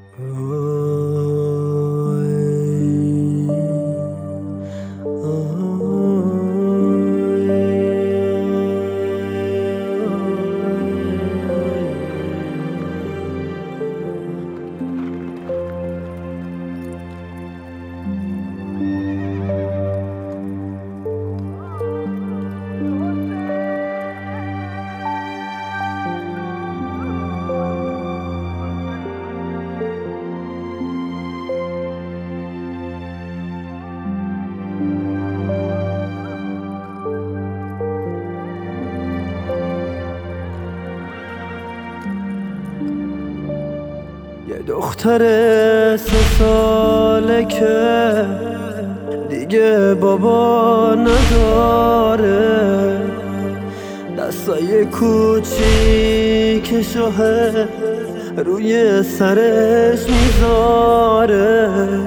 یه دختر 3 ساله که دیگه بابا نداره، دستای کوچیکشوه روی سرش میذاره،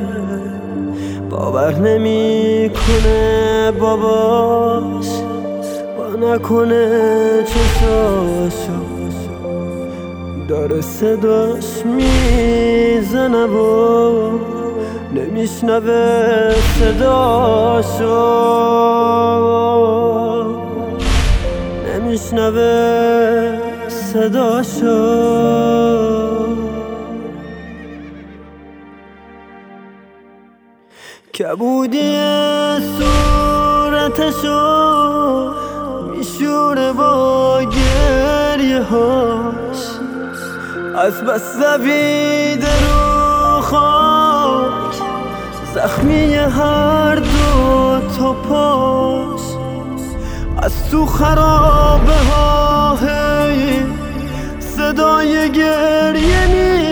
باور نمیکنه باباش با نکنه چشاشو داره صداش میزنه و نمیشنوه صداشو، نمیشنوه صداشو. کبودی صورتشو میشوره با گریه هاش، از بس دویده رو خاک زخمی هر 2 تا پاش، از تو خرابه ها هی صدای گریه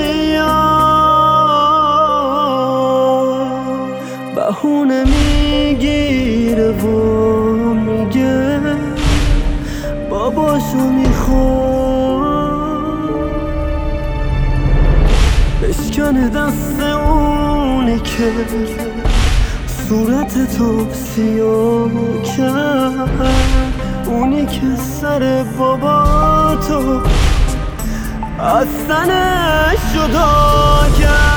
میاد، بهونه میگیره و میگه باباشو میخواد، بشکنه دست اونی که صورت تو سیاه کرد، اونی که سر بابا تو از تنش جدا کرد.